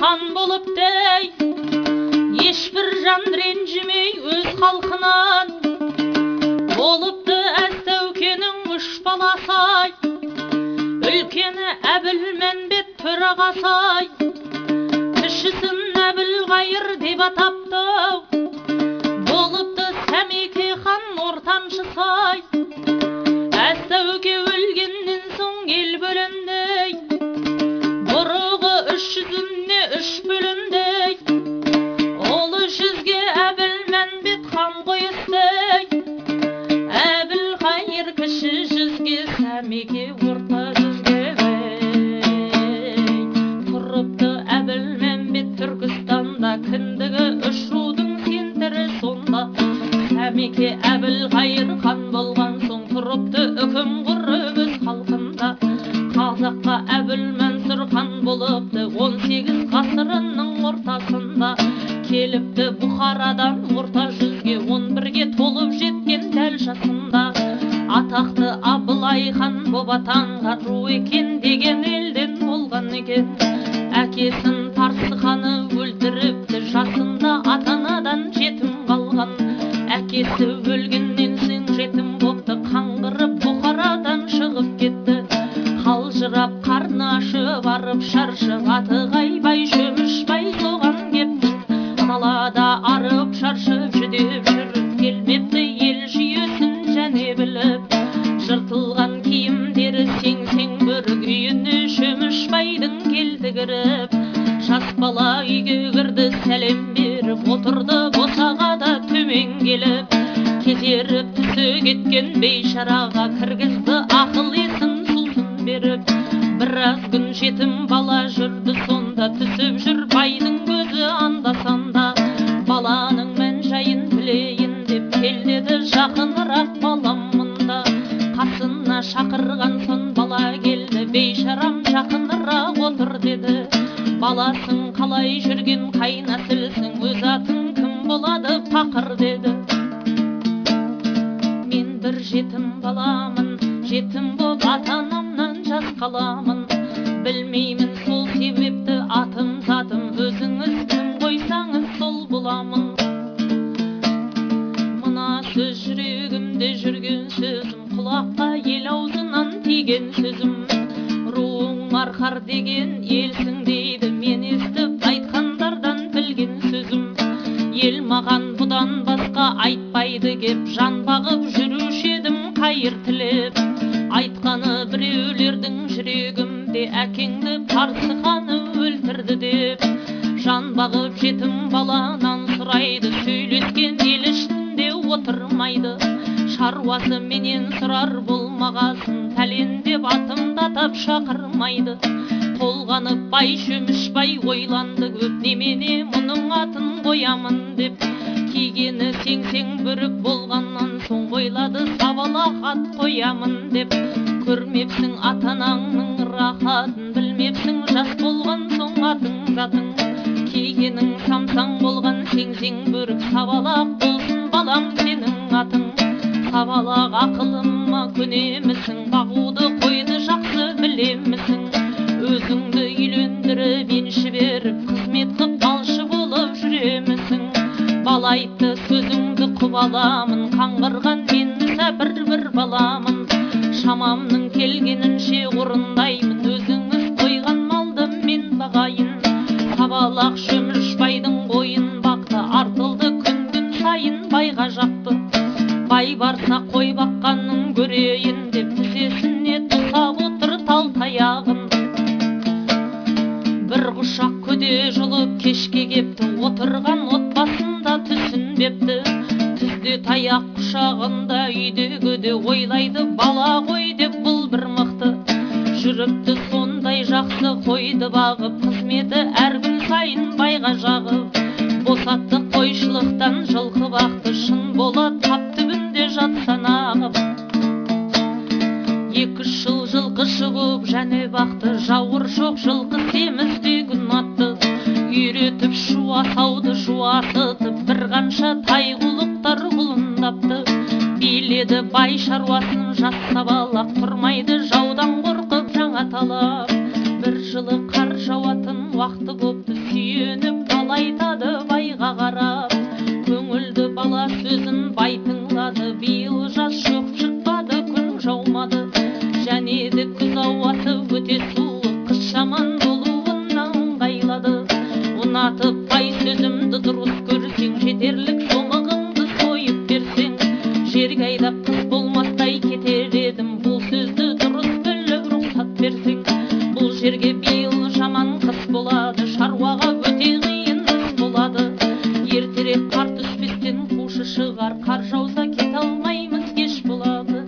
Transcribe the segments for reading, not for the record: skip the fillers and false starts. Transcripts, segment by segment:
хан болып дей, ешбір жан ренжімей өз халқынан. Болыпты Әз-Сәукенің 3 баласы-ай, үлкені Әбілмәмбет төрағасы-ай, кішісін Әбілқайыр деп атапты. Болыпты Сәмеке хан ортаншысы-ай, Әз-Сәуке өлгеннен соң ел бөлінді, бұрығы 300-не 3 бөлінді. Ол 300-ге Әбілмәмбет хан қойысты, Әбілқайыр кіші 100-ге, Сәмеке орта 100-ге. Тұрыпты Әбілмәмбет Түркістанда, кіндігі 3 рудың сентірі сонда. Сәмеке Әбілқайыр хан болған соң, тұрыпты үкім құрып өз халқында. Қазаққа Әбілмәнсүр хан болыпты 18 ғасырының ортасында. Келіпті Бұхарадан орта 100-ге, 11-ге толып жеткен дәл жасында. Атақты Абылай хан боп атанған, ру екен деген елден болған екен. Әкесін Парсы ханы өлтіріпті, жасында ата-анадан жетім қалған. Әкесі өлгеннен соң жетім бопты, қаңғырып Бұхарадан шығып кетті. Қалжырап қарны ашып барып шаршып, Атығай Шөмішбай соған кепті. Далада арып шаршып жүдеп жүріп, келмепті ел жүйесін және біліп. Жыртылған киімдері сең-сең бүрік, үйіне Шөмішбайдың келді кіріп. Жас бала үйге кірді сәлем беріп, отырды босағада төмен келіп. Кезеріп түсі кеткен бейшараға, кіргізді ақыл есін сусын беріп. Біраз күн жетім бала жүрді сонда, түсіп жүр байдың көзі анда-санда. Баланың мән жайын білейін деп келдеді, жақынырақ балам мұнда. Қасына шақырған сон бала келді, бейшарам жақынырақ отыр деді. Баласын қалай жүрген қай нәсілсің, өз атың кім болады пақыр деді. Мен бір жетім баламын, жетім боп ата-анамнан жас қаламын. Білмеймін сол себепті атым затым, өзіңіз кім қойсаңыз сол боламын. Мына сөз жүрегімде жүрген сөзім, құлаққа ел аузынан тиген сөзім. Руың арқар деген елсің дейді, мен естіп айтқандардан білген сөзім. Ел маған бұдан басқа айтпайды кеп, жан бағып жүруші едім қайыр тілеп. Айтқаны біреулердің жүрегімде, әкеңді Парсы ханы өлтірді деп. Жан бағып жетім баланан сұрайды, сөйлескен ел ішінде отырмайды. Шаруасы менен сұрар болмағасын, пәлен деп атымдатып шақырмайды. Толғанып Шөмішбай ойланды көп, немене мұның атын қоямын деп. Кигені сең-сең бүрік болғаннан соң, ойлады сабалақ ат қоямын деп. Көрмепсің ата-анаңның рахатын, білмепсің жас болған соң атың затың. Кигенің самсаң болған сең-сең бүрік, сабалақ болсын балам сенің атың. Сабалақ ақылыма көнемісің, бағуды қойды жақсы білемісің. Өзіңді үйлендіріп енші беріп, қызмет қып алшы болып жүремісің. Бала айтты сөзіңді құп аламын, қаңғырған мен мүсәпір бір баламын. Шамамның келгенінше орындаймын, өзіңіз қойған малды мен бағайын. Сабалақ Шөмішбайдың қойын бақты, артылды күн сайын байға жақты. Бай барса қой баққанын көрейін деп, тізесіне тұсап отыр тал таяғын. Бір құшақ көде жұлып кешке кепті, отырған отбасында түсінбепті. Түзде таяқ құшағында үйдегіде, ойлайды бала қой деп бұл бір мықты. Жүріпті сондай жақсы қойды бағып, қызметі әр күн сайын байға жағып. Босатты қойшылықтан жылқы бақты, шын болады тап түбінде жатсан ағып. 2 жыл жылқы шығып және бақты, жауыр жоқ жылқы семізде күн атты. Үйретіп шуа сауды жуасытып, бір қанша тайғұлықтар құлындапты. Биледі бай шаруасын жас сабалақ, тұрмайды жаудан қорқып жаңа талап. Бір жылы қар жауатын бақты бопты сүйеніп бала айтады байға қарап. Көңілді бала сөзін бай тыңлады, биыл жаз шөп шықпады, күн жаумады. Және де күз ауасы өте суық, қыс жаман болуына ыңғайлады. Ұнатып бай сөзімді дұрыс көрсең, жетерлік шомығыңды сойып берсең, жерге айдап қыс болмастай кетер едім. Бұл сөзді дұрыс біліп рұқсат берсең, бұл жерге биыл жаман қыс болады, шаруаға өте қиын іс болады. Ертерек қар түспестен қушы шығар, қар жауса кете алмаймыз, кеш болады.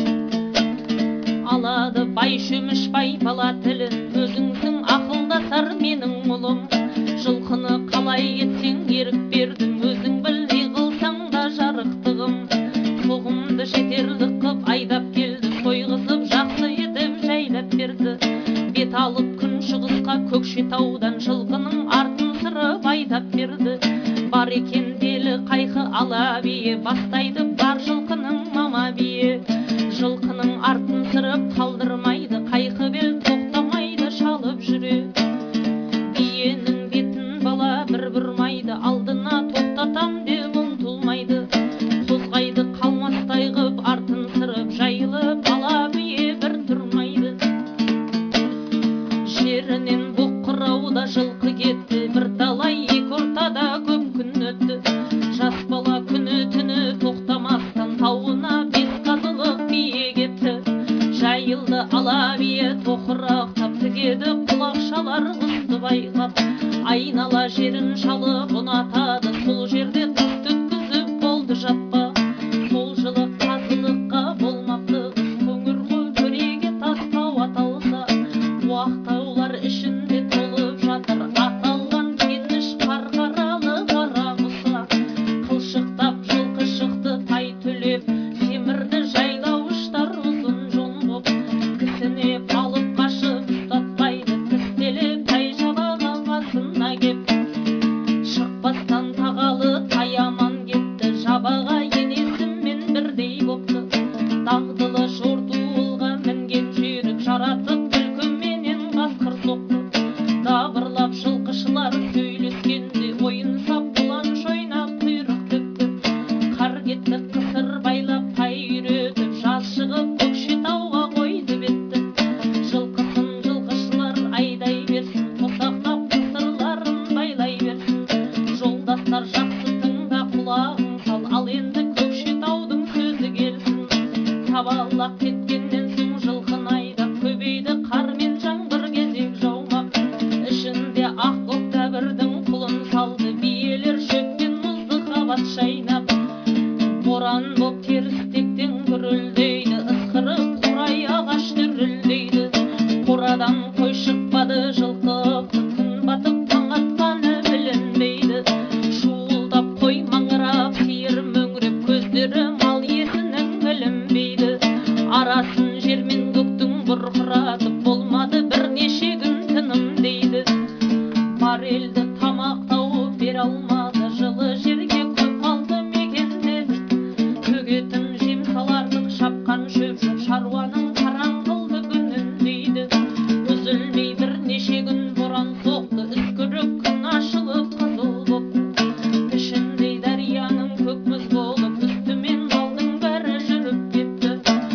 Алады бай шөміш бай бала тілін, өзіңсің ақылдасар менің ұлым. Жылқыны қалай етсең ерік бердің, өзің біл не қылсаң да жарықтығым. Соғымды жетерлік қып айдап келді, сойғызып жақсы етіп жайдап берді. Бет алып күн шығысқа Көкшетаудан, жылқының артын сырып айдап берді. Бар екен делі қайқы ала бие, бастайды бар жылқының мама бие. Жылқының артын сырып қалдырмайды, қайқы бел тоқтамайды, шалып жүре. Биенің бетін бала бір бұрмайды, алдына тоқтатам деп ұмтылмайды. Қозғайды қалмастай қып артын сырып, жайылып ала бие бір тұрмайды. Жерінен бұқырауда жылқы кетті, бір талай екі ортада көп күн өтті. Жас бала күні түні тоқтамастан тауына бес қазылық бие кетті. Жайылды ала бие тоқырақтап, тігеді құлақшалар қысты байғап. Айнала жерін шалып ұнатады, сол жерде қыс өткізіп болды жаппа. Сол жылы қазылыққа болмапты қыз, көңір ғой төреге тастау аталса. Уақтаулар ішінде толып жатыр, аталған кеніш қарқаралы қара құса. Қылшықтап жылқы шықты тай түлеп, семірді жайдауыштар ұзын жон боп. Кісінеп алып қашып ұстатпайды, тістелеп тай жабаға қасына кеп. Шықпастан тағалы таяман кетті, жабаға енесімен бірдей бопты. Дағдылы жортуылға мінген жүйрік, жаратып күлкіменен қасқыр соқты. Дабырлап жылқышылар сөйлескенде, ойын сап бұлан шойнап құйрық тікті. Қар кетті қысыр байлап тай үйретіп, жаз шығып Көкшетауға қойды бетті. Жылқысын жылқышылар айдай берсін, қосақтап қысырларын байлай берсін. Жолдастар жақсы тыңда, құлағың сал, ал енді Көкшетаудың сөзі келсін. Табалақ кеткеннен соң жылқын айдап, көбейді қар мен жаңбыр кезек жаумақ. Ішінде ақ көк дәбірдің құлын салды, биелер шөппен мұзды қабат шайнап. Боран боп терістектен гүрілдейді, ысқырып қурай ағаш дүрілдейді. Қорадан қой шықпады, жылқы күн батып таң атқаны білінбейді. Шуылдап қой маңырап, сиыр мөңіреп, көздері мал иесінің білінбейді. Арасын жер мен көктің бұрқыратып, болмады бірнеше күн тыным дейді. Бар елді тамақ тауып бере алмады, жылы жерге көп қалды мекендеді. Төгетін жем саларлық шапқан шөп жоқ, шаруаның қараңғылды күнін дейді. Үзілмей бірнеше күн боран соқты, үскірік күн ашылып қызыл бопты. Ішіндей дарияның көк мұз болып, үстімен малдың бәрі жүріп кетті.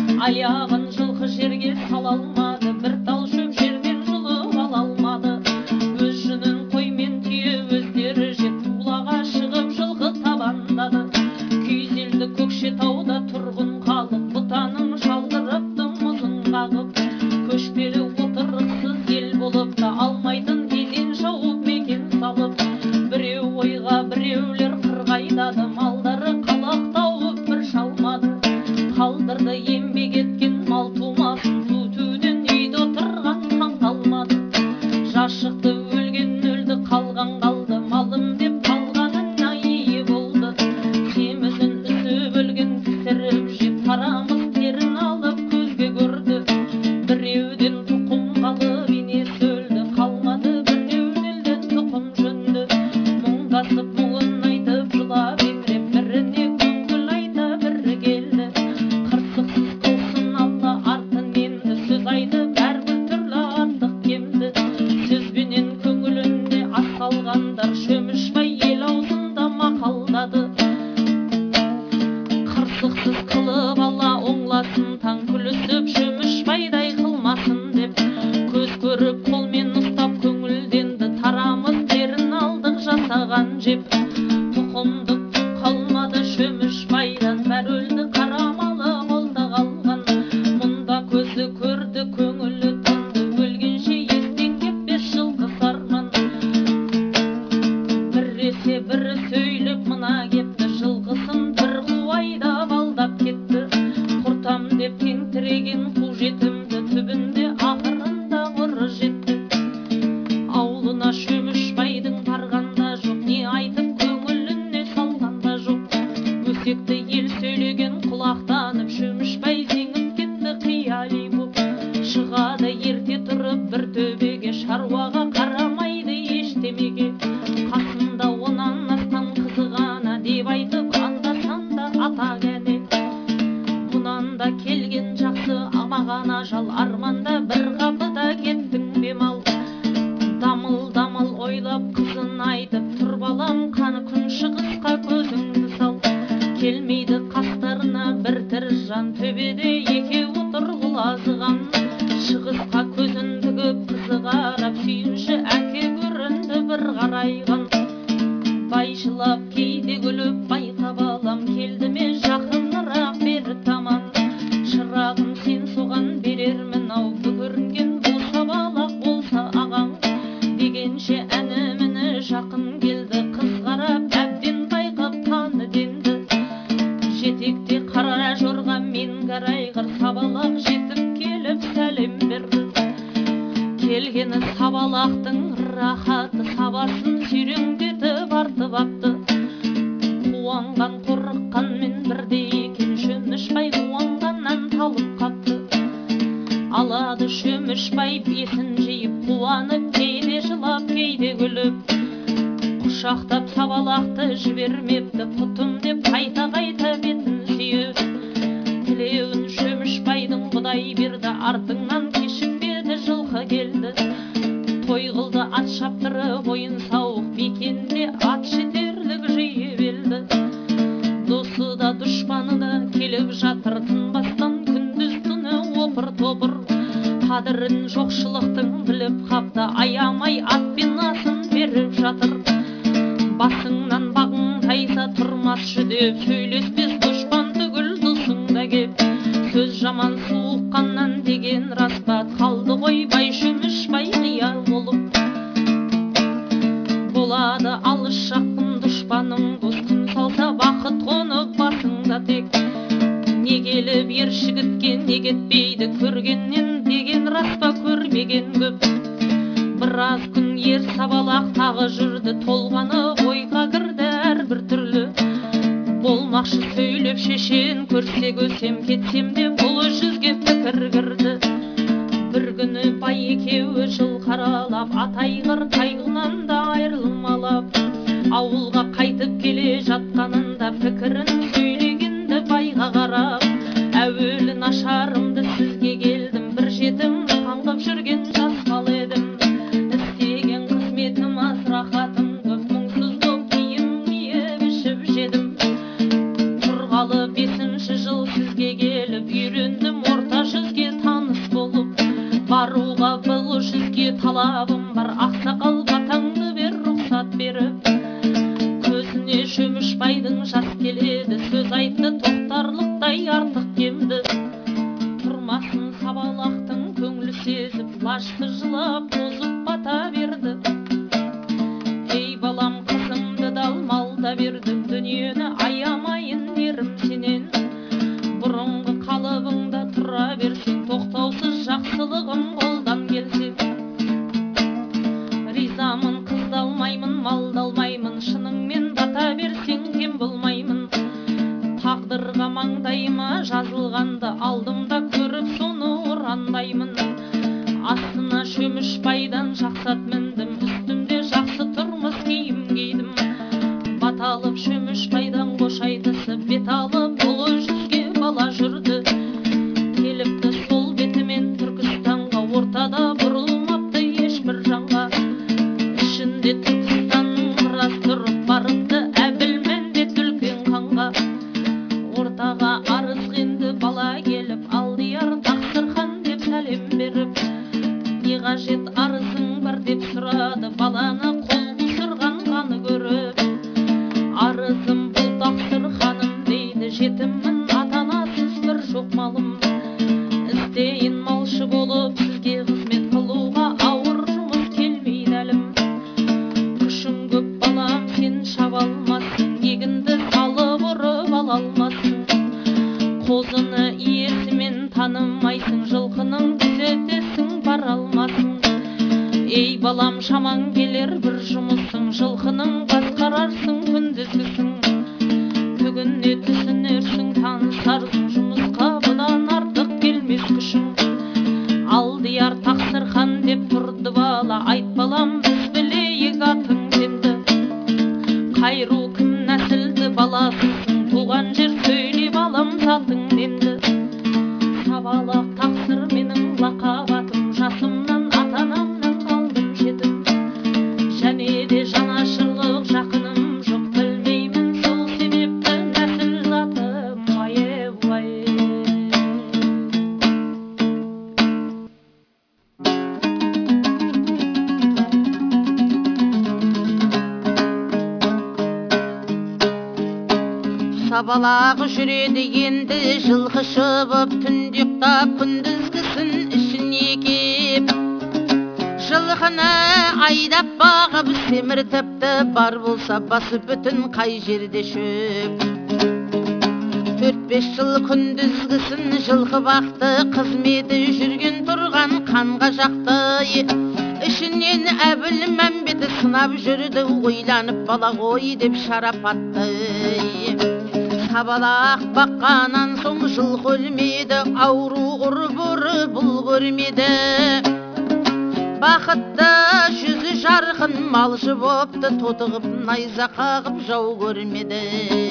Аяғын жылқы жерге сала алмады, бір тал шөп жерден жұлып ала алмады. Өз жүнін қой мен түйе өздері жеп, тулаға шығып жылқы табандады. Күйзелді Көкшетауда тұрғын халық, бұтаның шалдырыпты мұзын қағып. Көшпелі отырықсыз ел болып та, алмайтын кезен шауып мекен салып. Біреу ойға біреулер қырғайдады, малдары қалақ тауып бір шалмады. Қалдырды еңбек еткен мал тумасын, түтуден үйде отырған таң қалмады. Жас шықты өлген өлді, қалған қалды, малым деп қалғанына ие болды. Семізін үсіп өлген пісіріп жеп, тарамыс терін алып көзге көрді. Біреуден тұқым қалып енесі өлді, қалмады біреуін елден тұқым жөнді. Мұңдасып мұңын айтып жылап еңіреп, біріне көңіл айта бірі келді. Қырсықсыз қылсын алла артын енді, сөз айтып әрбір түрлі артық кемді. Сөзбенен көңілін жасағандар Шөмішбай ел аузында мақалдады. Қырсықсыз қылып ала оңласын таң күлісіп Шөмішбайдай қылмасын деп көз көріп қолмен ұстап көңілденді. Тарамыс терін алдық жасаған жеп тұқымды қалмады Шөмішбайдан бәр өлді қарамалы қолда қалған. Мұнда көзі көрді көңілі тынды өлгенше естен кетпес жылқы сарман. Біресе бірі сөйлеп мына кепті жылқысын бір қуайда балдап кетті. Құртам деп теңтіреген қу жетімді түбінде ақырында ұры жетті. Аулына Шөмішбайдың барғанда жоқ, не айтып көңіліне салғанда жоқ. Өсекті ел сөйлеген құлақтанып Шөмішбай зеңіп кетті қияли боп. Шығады ерте тұрып бір төбеге, шаруаға қарамайды ештемеге. Қасында онан астам қызығана деп айтып анда-санда ата кәне. Мұнан да келген жақсы амаған ажал, арманда бір қапыда кеттің бемал. Дамыл-дамыл ойлап қызын айтып тұр балам, қаны күн шығысқа көзіңді сал. Келмейді қастарына бір тірі жан, төбеде екеуі тұр құлазыған. Шығысқа көзін тігіп қызы қарап сүйінші әке көрінді бір қарайған. Байшылап кейде күліп байқа балам, келді ме жақынырақ бері таман. Шырағым сен соған берермін ау, бүгірінген бұл сабалақ болса ағаң. Дегенше әні міні жақын келді, қыз қарап әбден байқап таны денді. Жетекте қара жорға мен қарайғыр, сабалақ жетіп келіп сәлем берді. Келгені сабалақтың рахаты, сабасын сүйреңдетіп артып апты. Қуанған қорыққанмен бірде екен, Шөмішбай қуанғаннан талып қапты. Алады Шөмішбай бесін жиып, қуанып кейде жылап кейде күліп. Құшақтап сабалақты жібермепті, құтым деп қайта-қайта бетін сүйіп. Тілеуін Шөмішбайдың құдай берді, артыңнан кешікпеді жылқы келді. Той қылды ат шаптырып ойын сауық, мекенде ат жетерлік жиып елді. Досы да дұшпаны да келіп жатыр, тынбастан күндіз түні опыр-топыр. Қадірін жоқшылықтың біліп қапты, аямай атпен асын беріп жатыр. Басыңнан бағың тайса тұрмас жүдеп, сөйлеспес дұшпан түгіл досыңда кеп. Сөз жаман суыққаннан деген рас па, қалды ғой бай Шөмішбай қия болып. Болады алыс жақын дұшпаның дос, күн салса бақыт қонып басыңда тек. Не келіп ер жігітке не кетпейді, көргеннен деген рас па, көрмеген көп. Біраз күн ер сабалақ тағы жүрді, толғаны ойға кірді әрбір түрлі. Болмақшы сөйлеп шешен, көрсе көсем кетсем де бұл жүзге пікір кірді. Бір күні бай екеуі жыл қаралап, атайғыр қайғынан да айырылмалап. Ауылға қайтып келе жатқанында пікірін сөйлегенді байға қарап. Әуелі нашарымды сізге келдім, бір жетімді қаңғып жүрген жас бал едім. Істеген қызметім аз, рахатым көп, мұңсыз боп киім киіп ішіп жедім. Тұрғалы 5-ші жыл сізге келіп, үйрендім орта жүзге таныс болып. Баруға бұл жүзге талабым бар, ақсақал батаңды бер рұқсат беріп. Көзіне Шөмішбайдың жас келеді, сөз айтты тоқтарлықтай артық кемді. Тұрмасын сабалақтың көңілі сезіп, лашты жылап тозып бата берді. Ей балам, қызымды далмалда бердім, дүниені аямайын дерім сенен. Бұрынғы қалыбыңда тұра берсең, тоқтаусыз жақсылығым қолдан келсе. Ризамын, қыздалмаймын, малдалмаймын, шыныңмен бата берсең кем болмаймын. Тағдырға маңдайыма жазылғанды алдымда көріп соны ұрандаймын. Астына Шөмішбайдан жақсат міндім, үстімде жақсы тұрмыс киім кидім. Баталып Шөмішбайдан қош айтысып, бет алып ұлы жүзге бала жүрді. Келіпті сол бетімен Түркістанға орта шаман келер бір жұмысың, жылқының басқарарсың күндізгісің. Түгіне түсінерсің, танысарсың жұмысқа, бұдан артық келмес күшің. Алдияр Тақсырхан деп тұрды бала, айт балам біз білейік атың сенді. Қайру кім нәсілді баласысың, туған жер сөйле балам затың ненді. Сабалақ Тақсыр менің лақап атым, жасымнан ата-анамнан қалдым жетім. Және де жанашырлық жақыным жоқ, білмеймін сол себепті нәсіл затым. Вай. Сабалақ жүреді енді жылқы шыбып, түнде ұйықтап күндізгісін ішіне кеп. Жылқыны айдап бағып семіртіпті, бар болса басы бүтін қай жерде шөп. 4-5 жыл күндізгісін жылқы бақты, қызметі жүрген тұрған қанға жақты. Ішінен Әбіл Мәмбет сынап жүрді, ойланып бала ғой деп шарапатты. Сабалақ баққанан соң жылқы өлмеді, ауру ұрбыры бұл көрмеді. Бақытты жүзі жарқын малшы бопты, тотығып найза қағып жау көрмеді.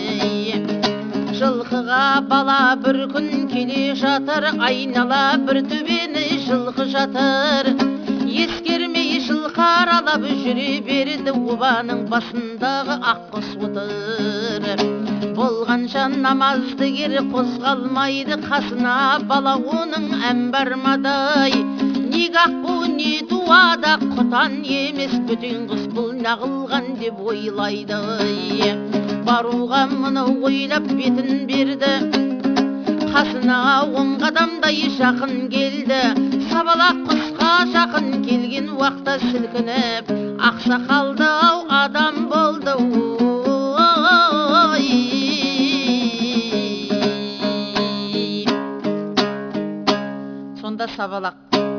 Жылқыға бала бір күн келе жатыр, айнала бір төбені жылқы жатыр. Ескермей жылқы аралап жүре берді, обаның басындағы аққұс отыр. Болғанша намазды кер қозғалмайды, қасына бала оның ән бармадай. Нигақ бұл не дуада құтан емес, бөтен қыз бұл нағылған деп ойлайды. Баруға мұны ойлап бетін берді, қасына 10 қадамдай жақын келді. Сабалақ құсқа жақын келген уақта сілкініп, ақсақалды ау адам болды. Сонда Сабалақ: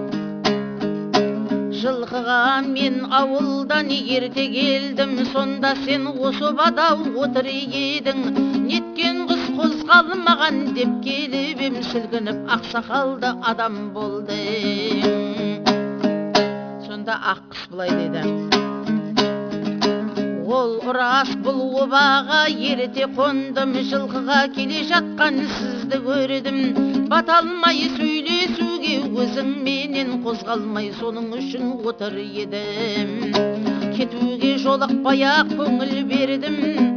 жылқыға мен ауылдан ерте келдім, сонда сен осы бада отыр едің. Неткен қыз қозғалмаған деп келіп ем, сілкініп ақсақалды адам болды. Сонда аққұс былай деді: ол рас, бұл обаға ерте қондым, жылқыға келе жатқан сізді көрдім. Бата алмай сөйлесуге өзіңменен, қозғалмай соның үшін отыр едім. Кетуге жолықпай-ақ көңіл бердім,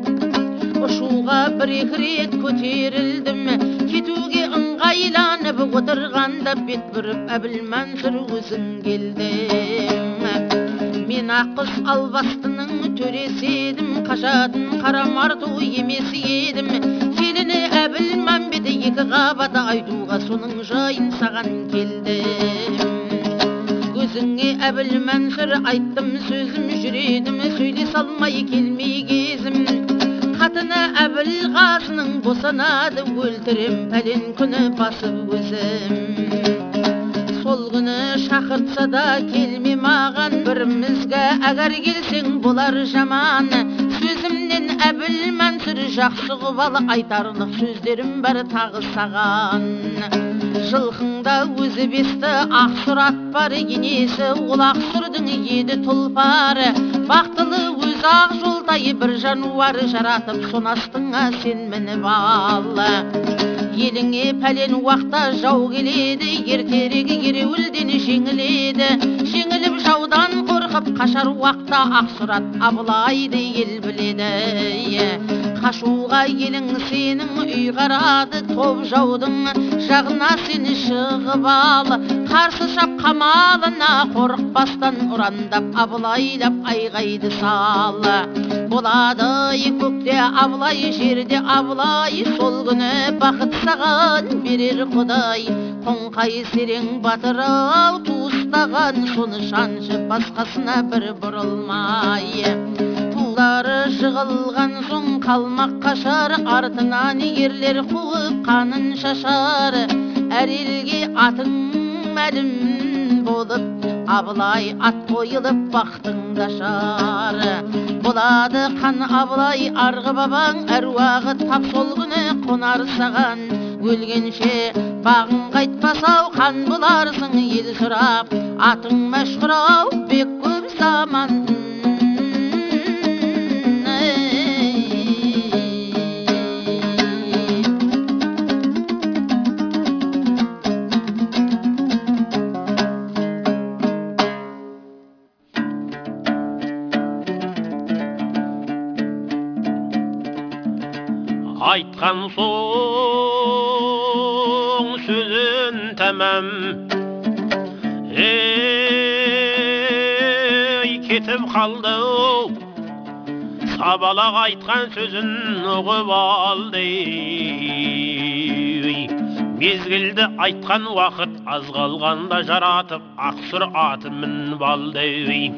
ұшуға бір-екі рет көтерілдім. Кетуге ыңғайланып отырғанда бет бұрып Әбіл Мәнсүр өзің келдім. Мен аққұс албастының төресі едім, қажатын қарамарту емес едім. Келіні Әбіл Мәмбет екі қабаты айтуға соның жайын саған келдім. Көзіңе Әбіл Мәнсүр айттым сөзім, жүредім сөйлес алмай келмей кезім. Қатыны Әбіл Ғазының босанады, өлтірем пәлен күні басып өзім. Сол күні шақыртса да келме маған, бірімізге әгер келсең болар жаман. Сөзімнен Әбіл Мәнсүр жақсы құбалы, айтарлық сөздерім бар тағы саған. Жылқыңда өзі бесті ақсұр ат бар, енесі ол ақсұрдың еді тұлпары. Бақтылы өз ақ жолдай бір жануар, жаратып сон астыңа сен мініп ал. Еліңе пәлен уақта жау келеді, ертерегі ереуілден жеңіледі. Жеңіліп жаудан қорқып қашар уақта, ақсұрат Абылайды ел біледі. Қашуға елің сенің үй қарады, топ жаудың жағына сені шығып ал. Қарсы шап қамалына қорықпастан ұрандап, Абылайлап айғайды сал. Болады көкте Абылай, жерде Абылай, сол күні бақыт саған берер Құдай. Қоңқай серең батыр-ау туыстаған, соны шаншып басқасына бір бұрылмай. Тулары жығылған соң қалмақ қашар, артынан ерлер қуып қанын шашар. Әр елге атың мәлім болып, Абылай ат қойылып бақтыңда шар. Болады қан Абылай арғы бабаң, әруағы тап сол күні қонар саған. Өлгенше бағың қайтпасау, қан боларсың ел сұрап. Атың мәшһүр-ау, бек көп заман. Айтқан соң сөзін тәмам, кетіп қалды. Сабалақ айтқан сөзін ұғып алды. Мезгілді айтқан уақыт аз қалғанда жаратып, ақсұр аты мініп алды.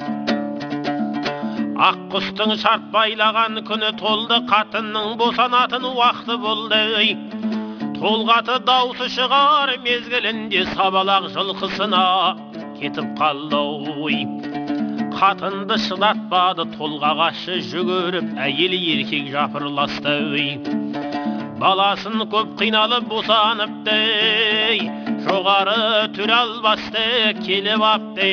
Ақ құстың шарт байлаған күні толды, қатынның босанатын уақыты болды. Толғаты даусы шығар мезгілінде, Сабалақ жылқысына кетіп қалды. Қатынды шыдатпады, толғағашы жүгіріп, әйел еркек жапырласты. Баласын көп қиналып босаныпты, жоғары түре албасты келіп апты.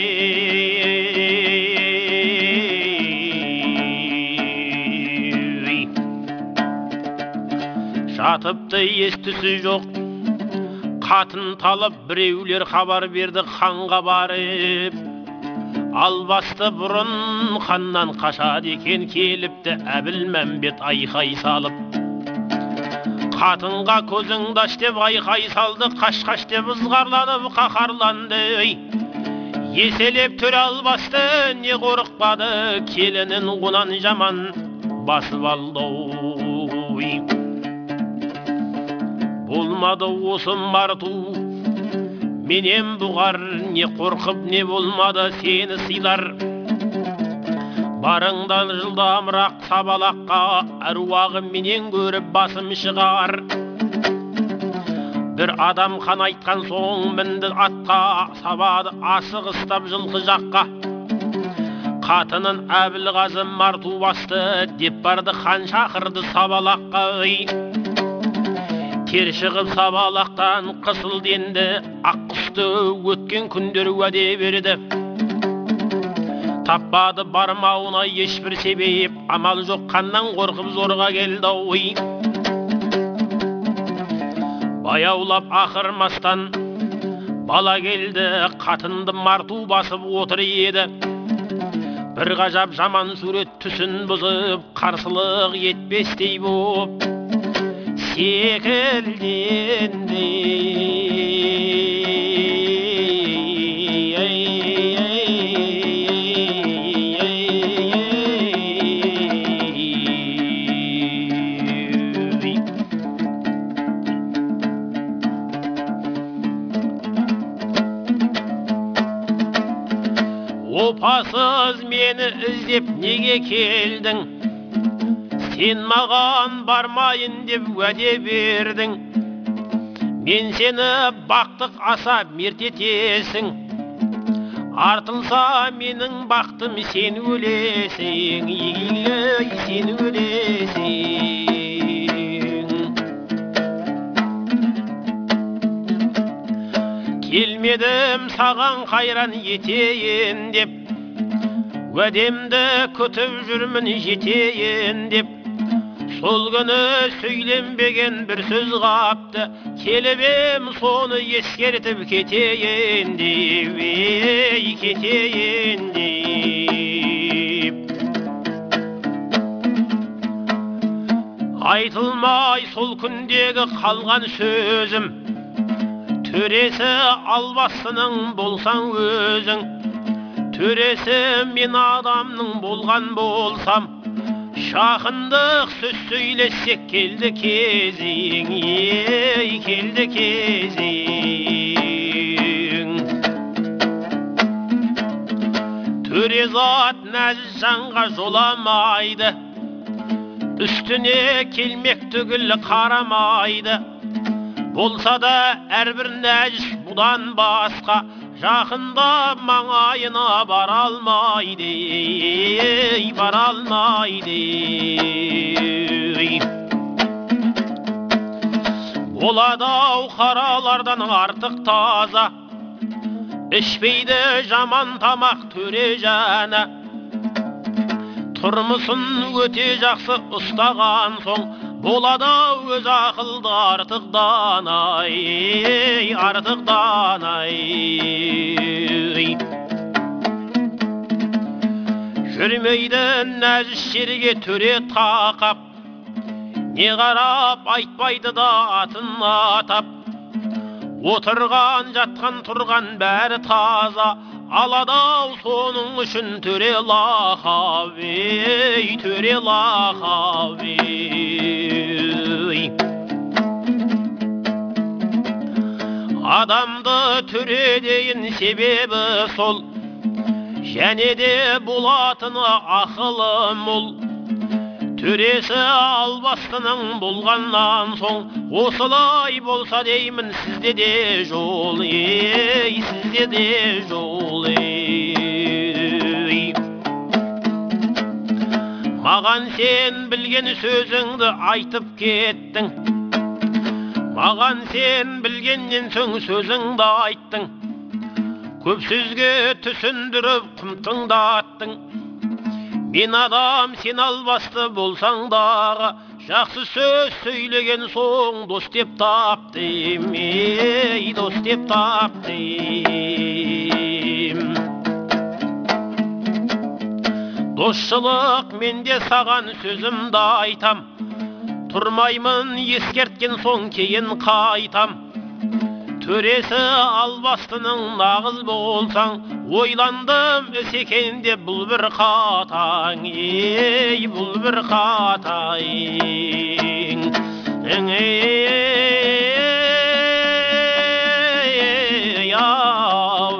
Жатыпты, естісі жоқ, қатын талып, біреулер хабар берді ханға барып. Албасты бұрын ханнан қашады екен, келіпті Әбілмәмбет айқай салып. Қатынға көзіңді аш деп айқай салды, қаш-қаш деп ызғарланып қаһарланды. Еселеп түре албасты, не қорықпады, келінін онан жаман басып алды. Болмады осы марту, менен бұғар, не қорқып не болмады сені сыйлар. Барыңдан жылдамырақ Сабалаққа, әруағы менен көріп басым шығар. Бір адам хан айтқан соң мінді атқа, сабады асығыстап жылқы жаққа. Қатынын Әбілғазы марту басты, деп барды хан шақырды Сабалаққа. Тер шығып Сабалақтан қысылды енді, ақ құсты өткен күндер уәде берді. Таппады бармауына ешбір себеп, амал жоқ қаннан қорқып зорға келді. Баяулап ақырмастан бала келді, қатынды марту басып отыр еді. Бір ғажап жаман сурет түсін бұзып, қарсылық етпестей боп секілденді. Опасыз мені іздеп неге келдің? Сен маған бармайын деп уәде бердің. Мен сені бақтық аса мерт етесің. Артылса менің бақтым сен өлесің. Сен өлесің. Келмедім саған қайран етейін деп, уәдемді күтіп жүрмін жетейін деп. Сол күні сөйленбеген бір сөз қапты, келіп ем соны ескертіп кетейін деп, кетейін деп. Айтылмай сол күндегі қалған сөзім, төресі албастының болсаң өзің. Төресі мен адамның болған болсам, шақындық сөз сөйлесек келді кезең, келді кезең. Төре зат нәзіз жанға жоламайды, үстіне келмек түгіл қарамайды. Болса да әрбір нәжіс бұдан басқа, жақында маңайына баралмайды, баралмайды. Болады-ау қаралардан артық таза, ішпейді жаман тамақ төре жаны. Тұрмысын өте жақсы ұстаған соң, болады-ау өз ақылды артықдан ай, артықдан ай. Жүрмейді нәжіс жерге төре тақап, не қарап айтпайды да атын атап. Отырған, жатқан, тұрған бәрі таза, алады-ау соның үшін төре лақап, ей, төре лақап, ей. Адамды төре дейін себебі сол, және де болатыны ақылы мол. Төресі албастының болғаннан соң, осылай болса деймін сізде де жол, ей, сізде де жол, ей. Маған сен білген сөзіңді айтып кеттің, маған сен білгеннен соң сөзіңді айттың. Көп сөзге түсіндіріп құмтыңдаттың. Мен адам, сен албасты болсаң дағы, жақсы сөз сөйлеген соң дос деп таптым, ей, дос деп таптым. Досшылық менде саған сөзімді айтам, тұрмаймын ескерткен соң кейін қайтам. Төресі албастының нағыз болсаң, ойландым іс екен де бұл бір қатаң, ей, бұл бір қатаң, ей, ау,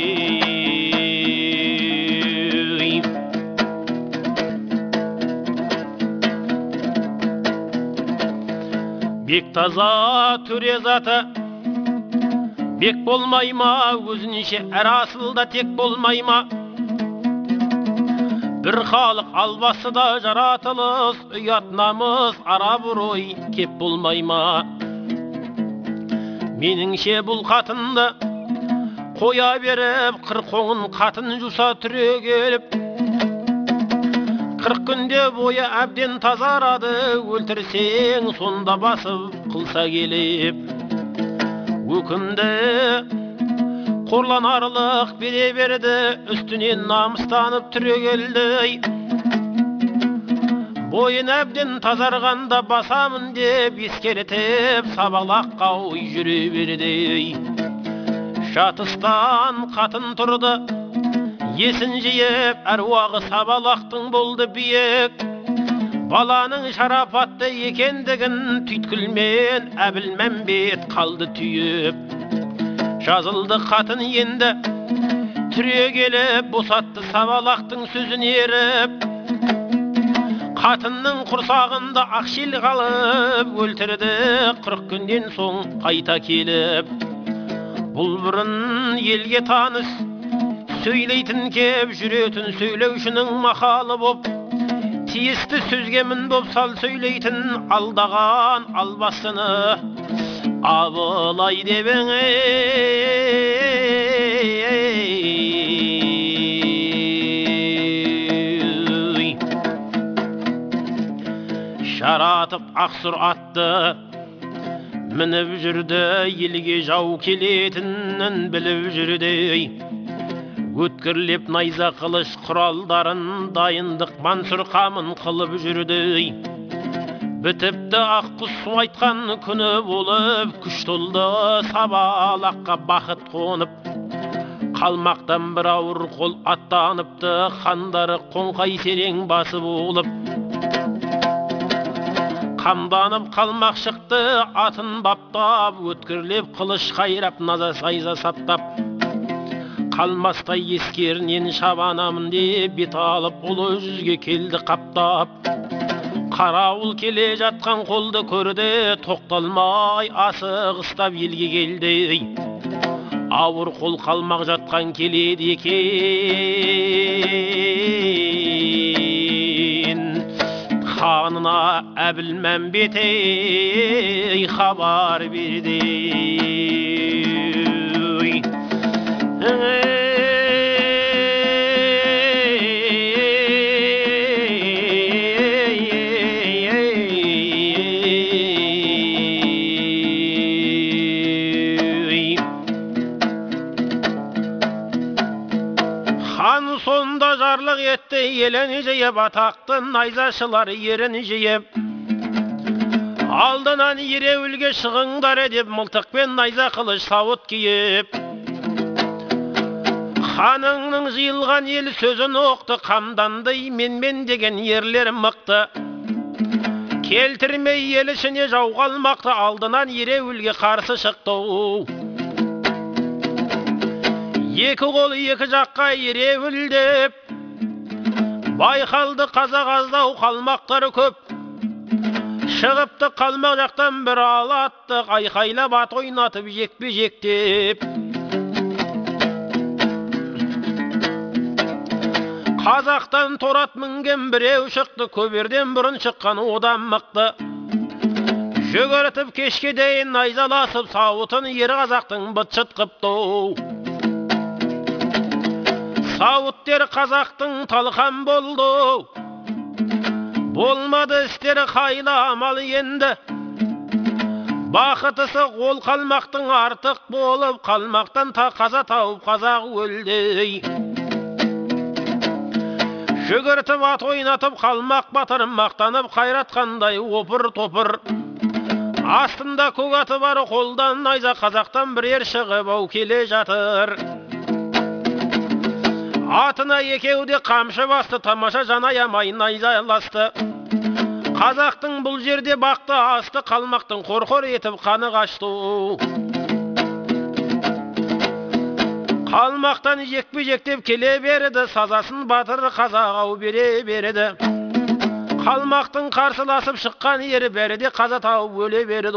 ей. Бек таза төре заты бек болмай ма, өзінше әр асылда тек болмай ма? Бір халық албасы да жаратылыс, ұят намыс ара-бұрой кеп болмай ма? Меніңше бұл қатынды қоя беріп, қырқоңын қатын жуса түрегеліп, 40 күнде бойы әбден тазарады, өлтірсең сонда басып қылса келіп. Өкімді қорланарлық бере берді, үстінен намыстанып түрегелді. Бойын әбден тазарғанда басамын деп ескертіп, сабалаққа ой жүре берді. Шатыстан қатын тұрды, есін жиып, әруағы сабалақтың болды биік. Баланың шарапатты екендігін түйткілмен Әбілмәмбет қалды түйіп. Жазылды қатын енді түрегеліп, босатты сабалақтың сөзін еріп. Қатынның құрсағында ақшел қалып, өлтірді 40 күннен соң қайта келіп. Бұл бұрын елге таныс, сөйлейтін кеп жүретін сөйлеушінің мақалы боп, тиісті сөзге мін боп сал сөйлейтін алдаған албасыны Абылай дебің, ей. Жаратып ақсұр атты мініп жүрді, елге жау келетінін біліп жүрді. Өткірлеп найза қылыш құралдарын дайындық Мансұр қамын қылып жүрді. Бітіпті ақ құс су айтқан күні болып, күш толды сабалаққа бақыт қонып. Қалмақтан бір ауыр қол аттаныпты, қандары қоңқай серең басы болып. Қамданып қалмақ шықты, атын баптап, өткірлеп қылыш қайрап, наза сайза саптап. Қалмастай ескерінен шабанамын деп бет алып, ұлы жүзге келді қаптап. Қарауыл келе жатқан қолды көрді, тоқталмай асығыстап елге келді. ауыр қол қалмақ жатқан келеді екен. Ханына Әбілмәмбет хабар берді. Хан сонда жарлық етті, елін жиып, атақты найзашылар ерін жиып, алдынан ереуілге шығыңдар деп мылтықпен найза қылыш сауыт киіп. Ханыңның жиылған ел сөзін оқты, қамданды менмен деген ерлер мықты. Келтірмей ел ішіне жау қалмақты, алдынан ереуілге қарсы шықты. Екі қол екі жаққа ереуілдеп, байқалды қазақ аздау, қалмақтары көп. Шығыпты қалмақ жақтан бір алатты, айқайлап ат ойнатып жекпе-жектеп. Қазақтан торат мінген біреу шықты, көберден бұрын шыққан одан мықты. Жүгіртіп кешке дейін найзаласып, сауытын ер қазақтың быт-шыт қыпты. Сауыттер қазақтың талқан болды, болмады істері қайла амал енді. Бақытысы қол қалмақтың артық болып, қалмақтан қаза тауып қазақ өлді. Жүгіртіп ат ойнатып, қалмақ батырым мақтанып, қайратқандай опыр-топыр. Астында көк аты бар, қолдан найза, қазақтан бірер шығып ау келе жатыр. Атына екеуде қамшы басты, тамаша жан аямай найзаласты. Қазақтың бұл жерде бақты асты, қалмақтың қорқор етіп қаны қашты. Қалмақтан жекпе-жектеп келе берді, сазасын батыр қазақ ау бере берді. Қалмақтың қарсыласып шыққан ері бәрі де қаза тауып өле берді.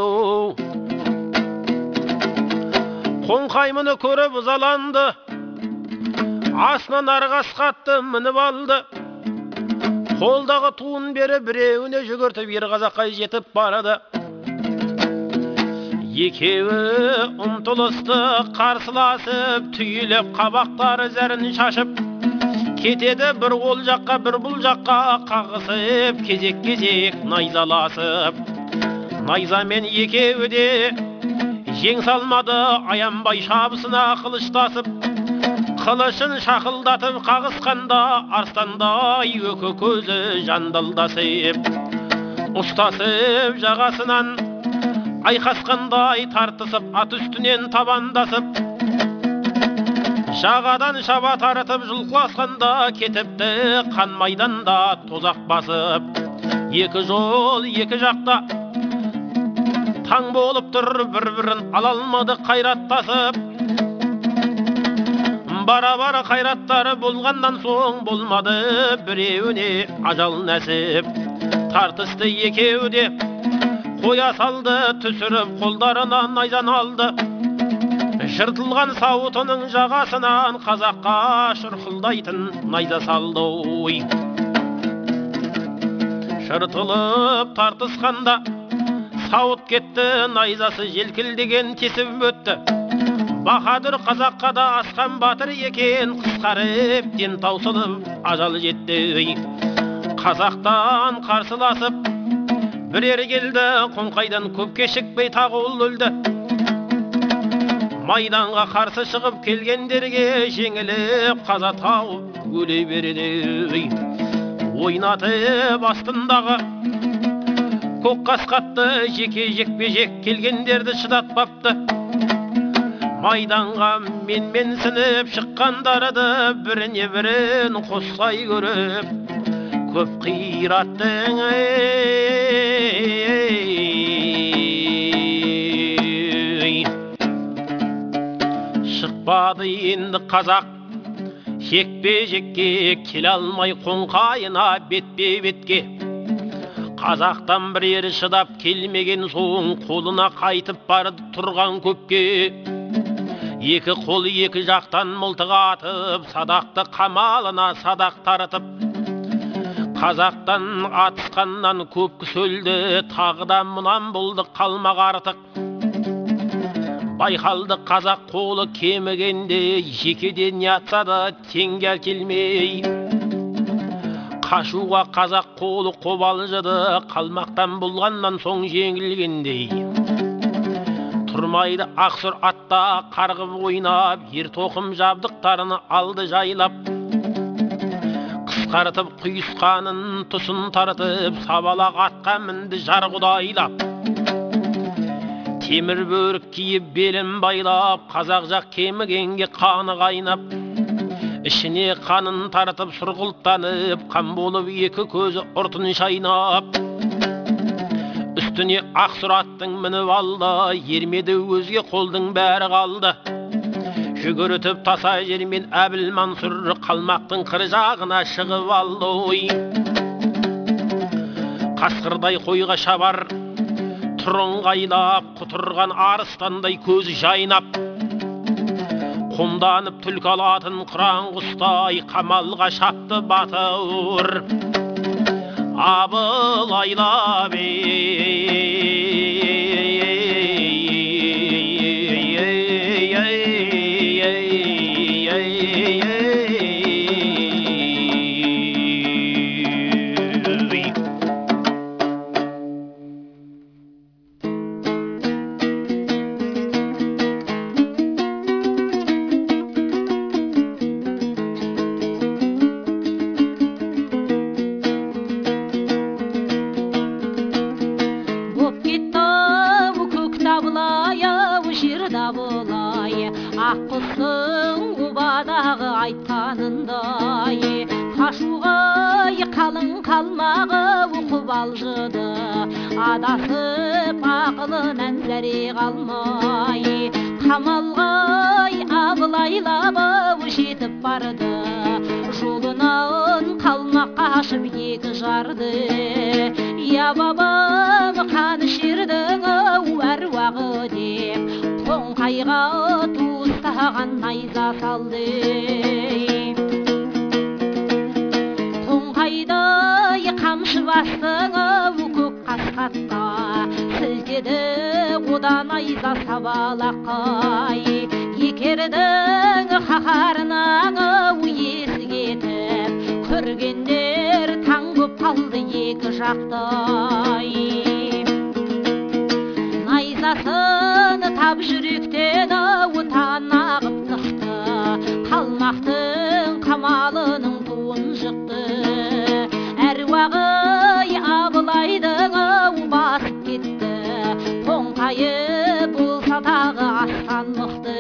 Қоңқай мұны көріп ызаланды, асынан арғас қатты мініп алды. Қолдағы туын бері біреуіне жүгіртіп ер қазаққа жетіп барады. Екеуі ұмтылысты қарсыласып, түйіліп қабақтары зәрін шашып, кетеді бір ол жаққа бір бұл жаққа қағысып, кезек-кезек найзаласып. Найзамен екеуі де жең салмады, аянбай шабысына қылыштасып. Қылышын шақылдатып қағысқанда, арыстандай өкі көзі жандылдасып. Ұстасып жағасынан айқасқандай тартысып, ат үстінен табандасып. Жағадан шаба тартып жұлқыласқанда, кетіпті қан майданда тозақ басып. Екі жол екі жақта таң болып тұр, бір-бірін ала алмады қайраттасып. Бара-бара қайраттары болғаннан соң болмады біреуіне ажал нәсіп. Тартысты екеуі қоя салды, түсіріп қолдарынан найзаны алды. Жыртылған сауытының жағасынан қазаққа шұрқылдайтын найза салды. Жыртылып тартысқанда сауыт кетті, найзасы желкілдеген тесіп өтті. Бахадыр қазаққа да асқан батыр екен, қысқарып ден таусылып ажал жетті. Қазақтан қарсыласып бірер келді, Қоңқайдан көп кешікпей тағы ол өлді. Майданға қарсы шығып келгендерге жеңіліп қаза тауып өле береді. Ойнатып астындағы көк қасқатты жеке жекпе-жек келгендерді шыдатпапты. Майданға менсініп шыққандарды біріне бірін қослай көріп, көп қираттың шықпады енді қазақ жекпе-жекке, келе алмай Қоңқайына бетпе-бетке. Қазақтан бірер шыдап келмеген соң қолына қайтып барды тұрған көпке. Екі қолы екі жақтан мылтық атып, садақты қамалына садақ таратып, қазақтан атысқаннан көп кісі өлді, тағыда мұнан болды қалмақ артық. Байқалды қазақ қолы кемігенде, жекеден ятса да теңге келмей. Қашуға қазақ қолы қобалжыды, қалмақтан болғаннан соң жеңілгендей. Тұрмайды ақсұр атта қарғып ойнап, ер тоқым жабдықтарыны алды жайлап. Қысқартып құйысқанын тұсын тартып, сабалақ атқа мінді жар құдайлап. Темір бөрік киіп белін байлап, қазақ жақ кемігенге қаны қайнап. Ішіне қанын тартып сұрғылттанып, қан болып екі көзі ұртын шайнап. Үстіне ақсұр аттың мініп алды, ермеді өзге қолдың бәрі қалды. Жүгіртіп таса жермен Әбіл Мансұр қалмақтың қыр жағына шығып алды. Қасқырдай қойға шабар, тұрыңғайлап, құтырған арыстандай көзі жайнап. Құмданып түлкі алатын қыран құстай қамалға шапты батыр. Абылайлап Аққұстың ұбадағы айтқанындай, қашуға қалың қалмағы ұқып алжыды, адасып ақылынан зәре қалмай. Қамалға Абылайлабы жетіп барды, жолынан қалмақ қашып екі жарды. Я бабам қан ішердің әруағы деп, қоңқайға туыстаған найза салды. Қоңқайдай қамшы бастың көк қасқатқа, сілтеді одан найза сабалақай. Екердің қақарынан есі кетіп, көргендер таң боп қалды екі жақтай. Найзасын тап жүректен таң ағып тықты, қалмақтың қамалының туын жықты. Әруағы Абылайдың басып кетті, қоңқайы болса тағы асқан мықты.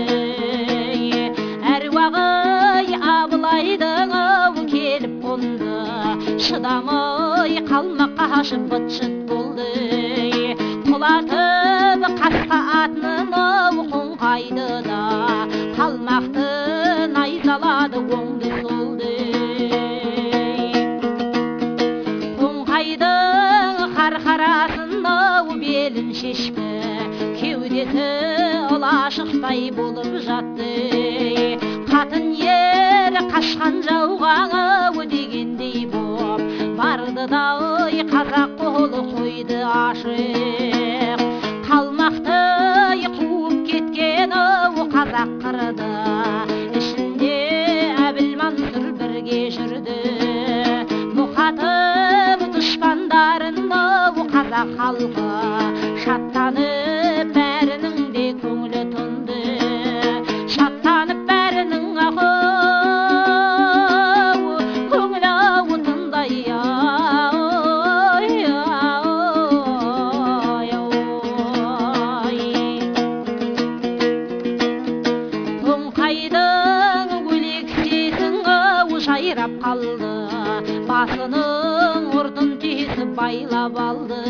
Әруағы Абылайдың келіп қонды, шыдамай қалмақ қашып быт-шыт болды. Құлатып қасқа атының қоңқайды да, қалмақты найзалады оңды солды. Қоңқайдың қарқарасын белін шешті, кеудесі ұлашықтай болып жатты. Қатын ер қашқан жауға дегендей боп барды да қазақ қолы қойды ашық. Қалмақты қуып кеткен қазақ қырды, ішінде Әбіл Мансұр бірге жүрді. Мұқатып дұшпандарын қазақ халқы, шаттанып бәрінің де көңілі тұнды. Шаттанып бәрінің көңілі отындай. Қоңқайдың өлексесін жайрап қалды, басының ұртын тесіп байлап алды.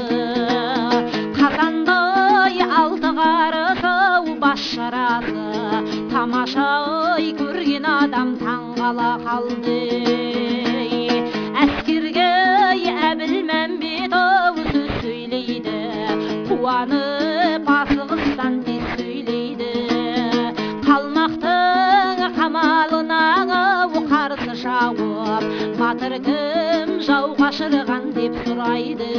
Қазандай алты қарысы бас жарасы, тамашай көрген адам таңғала қалды. Әскерге Әбіл Мәмбет сөз сөйлейді, қуанып асығыстан тез сөйлейді. кім жау қашырған деп сұрайды.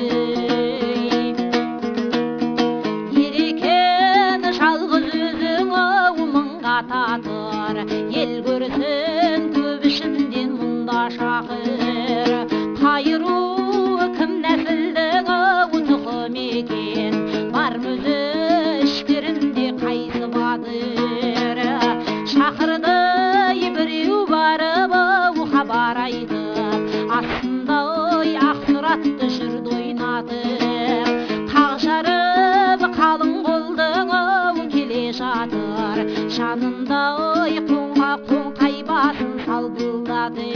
Ерекен жалғыз өзің мыңға татыр, ел көрсін көп ішімден мұнда шақыр. Қайыру кім нәсілдің тұқым екен, бар мүзі іштерінде қайсы бадыр. Шақырды біреу барып хабар айтып, астындай ақ сұратты жүрді ойнатып. Қақ жарып қалың қолдың келе жатыр, жанындай қоңқай басын салбылдады.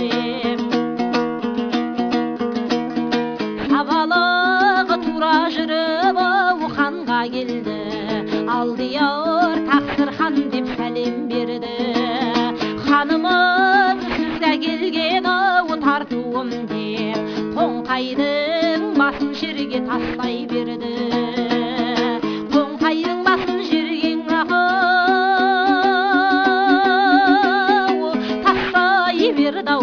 Сабалығы тура жүріп ханға келді, алдияр тақсыр хан деп сәлем берді. Ханымыз сізге келген тартуым деп, қоңқайдың басын жерге тастай берді. Қоңқайдың басын жерге тастай берді.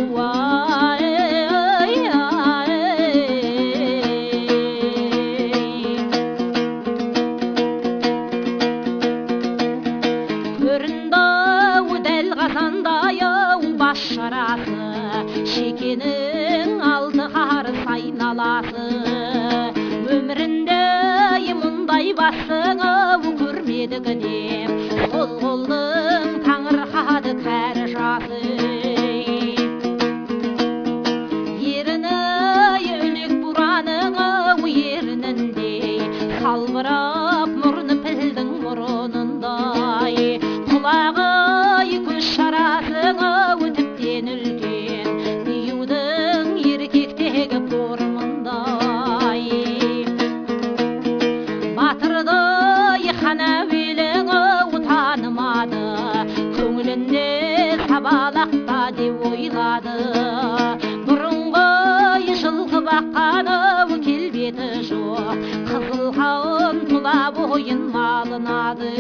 Шекенің алды қарыс айналасы, өмірінде мұндай басың көрмедік деп, сол қолдың таңырқады кәрі жасы. Еріні өлек бұраның ерініндей, салбырап мұрны пілдің мұрынындай, құлағы көз шарасың өтіптен үлкен, биюдің еркектегі бормындай. Батырды хан әуелің танымады, көңілінде сабалақта деп ойлады. Бұрынғы жылқы баққаны келбеті жоқ, қызыл қауын тұла бойын малынады.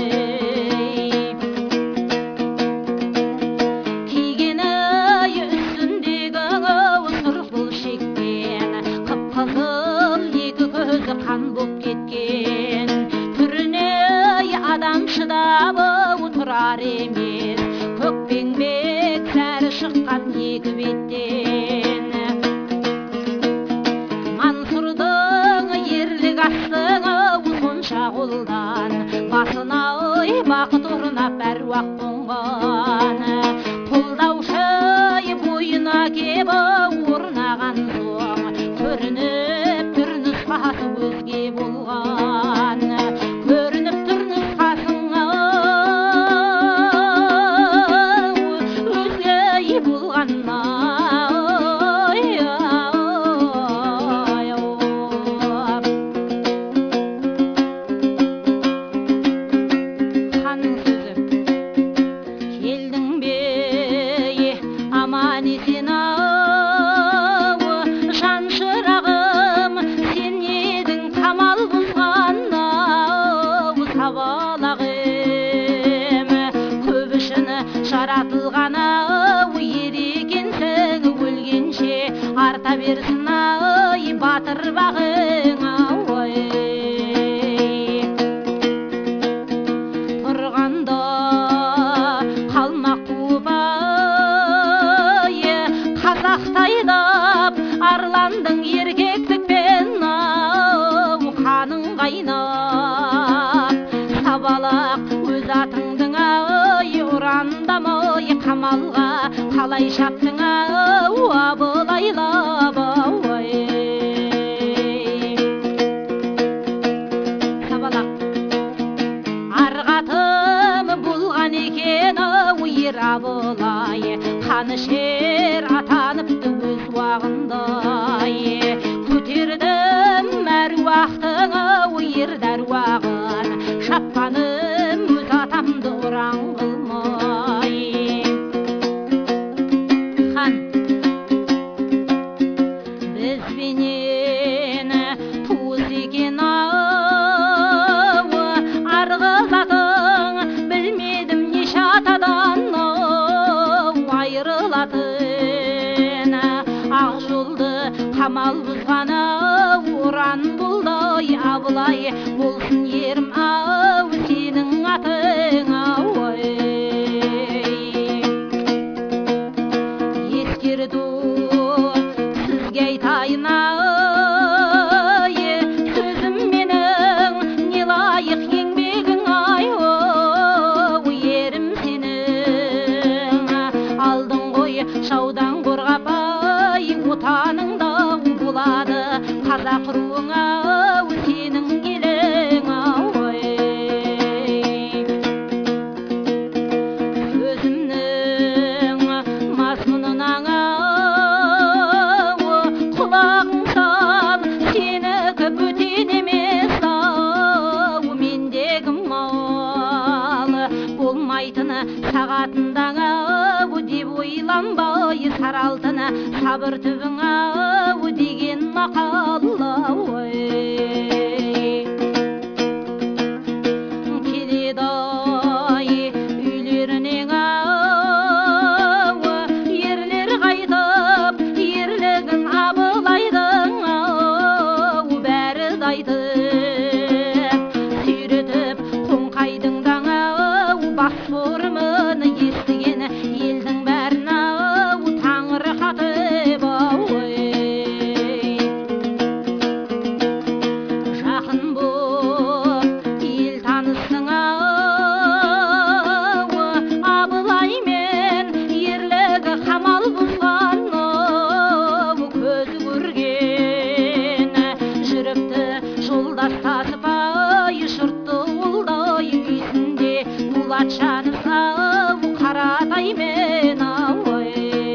Қан боп кеткен, түріне адам шыдап тұрар емес, көкпеңбек сәрі шыққан екі беттен. Мансұрдың ерлік астың сонша қолдан, басына бақыт орнап әруақ қонған. Қолдаушы бойына кеп орнаған соң, көрініп түр нұсқасы өзге болған. Көрініп түр нұсқасың өзге болғанна. Ханның сөзі: келдің бе аман есен жан шырағым, сен едің қамал бұзған сабалағым. Көп үшін жаратылған ер екенсің, өлгенше арта берсін батыр бағың. Тұрғанда қалмақ туып қазақтайдап арландың еркектікпен, қаның қайнап сабалақ өз атыңдың ұрандамай қамалға қалай шаптың абылайлап. Сабалақ арғатым болған екен ер абылай, қанішер атаныпты өз уағындай. Көтердім әруақтың ер дәруағын, шапқаным өз атамды ұран қылмай. қамал бұзғаны уран бұлдай Абылай болсын ерім ау сенің атың ой. Ескерду сізге айтайын ай сөзім менің не лайық еңбегің ай ерім сенің алдың ғой жаудан қорғап ай отаныңда болады қазақ руың ау сенің елің ой. Сөзімнің мазмұнына құлағың сал сенікі бөтен емес ау мендегі мал болмайтыны сағатында ау деп ойланбай саралтыны сабыр түбің ау деген мақал ой. Келеді ай үйлерінен ау ерлер қайтып ерлігін Абылайдың ау бәрі айтып сүйретіп қоңқайдың ау бас бұрымын естіген елдің бәрін ау таңыры қатып ой. Жақын боп ел таныстың ау Абылаймен ерлігі қамал бұзған көзі көрген жүріпті жолдастасып ай жұртты олдай үйсінде Дулатшаныз ау Қаратаймен ой.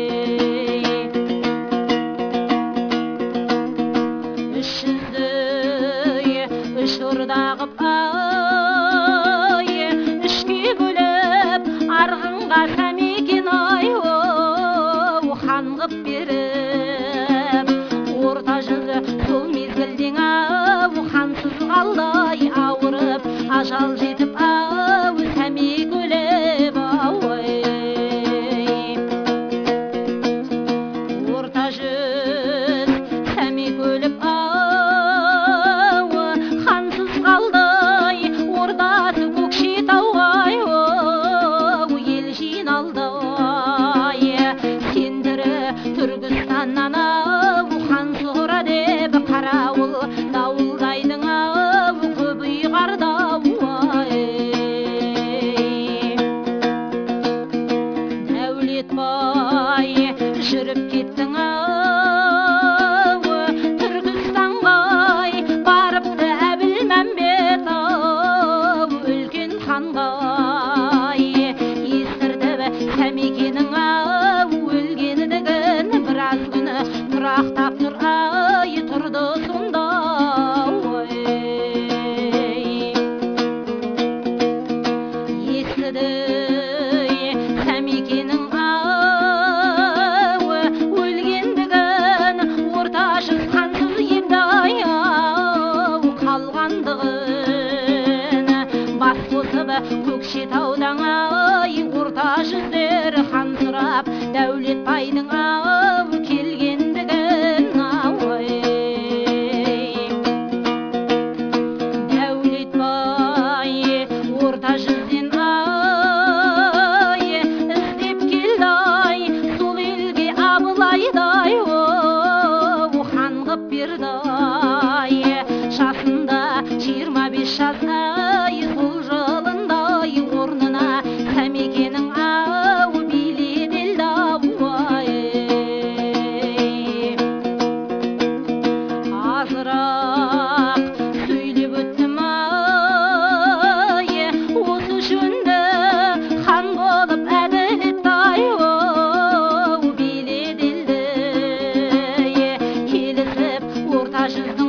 Үш жүзді үш орда қып ай үшке бөліп арғынға Сәмекен ай хан қып беріп орта жүзі сол мезгілден ау хансыз қалдай ауырып ажал жетіп ау Сәмек өліп ой. Орта жүз Сәмек өліп ау хансыз қалдай ордасы Көкшетау ай ел жиналды ай сендірі Түркістаннан ау хан сұғыра деп қарауыл дауылдайдың ау көп ұйғарда ай. Дәулетбай жүріп кеттің ау Түркістанға барыпты Әбілмәмбет ау үлкен ханға естірді Сәмекенің ау өлгендігін біраз күні тұрақтап тұр ай тұрды сонда ой. Естіді Сәмекенің ау өлгендігін орта жүз хансыз енді ау қалғандығын бас қосып Көкшетаудан ай орта жүздер хан сұрап Дәулетбайдың ау келгендігін ой. Дәулетбай орта жүзден ай іздеп келді ай сол елге Абылайдай хан қып берді ай жасында 25 жастай сол жылында орнына Сәмекенің ау биледелді ай. Азырақ сөйлеп өттім ай осы жөнді хан болып Әділеттай биледелді келісіп орта жүздің